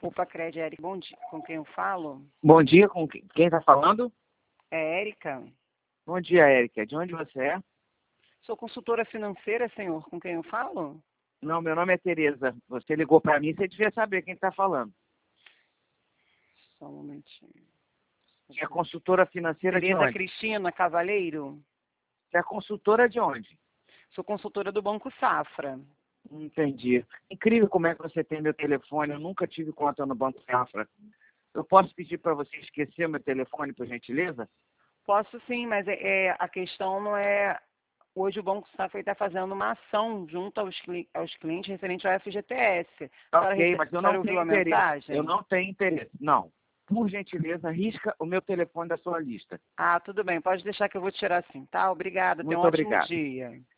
Upacred, Érica, bom dia. Com quem eu falo? Bom dia, com quem está falando? É Érica. Bom dia, Érica. De onde você é? Sou consultora financeira, senhor. Com quem eu falo? Não, meu nome é Tereza. Você ligou para mim, você devia saber quem está falando. Só um momentinho. Você é consultora financeira de Tereza onde? Cristina Cavaleiro. Você é consultora de onde? Sou consultora do Banco Safra. Entendi. Incrível como é que você tem meu telefone. Eu nunca tive conta no Banco Safra. Eu posso pedir para você esquecer meu telefone, por gentileza? Posso sim, mas a questão não é... Hoje o Banco Safra está fazendo uma ação junto aos clientes referente ao FGTS. Ok, mas eu A senhora não ouviu tenho a interesse. mensagem? Eu não tenho interesse. Não. Por gentileza, risca o meu telefone da sua lista. Ah, tudo bem. Pode deixar que eu vou tirar sim, tá? Obrigada. Tenha um Muito ótimo obrigado. dia.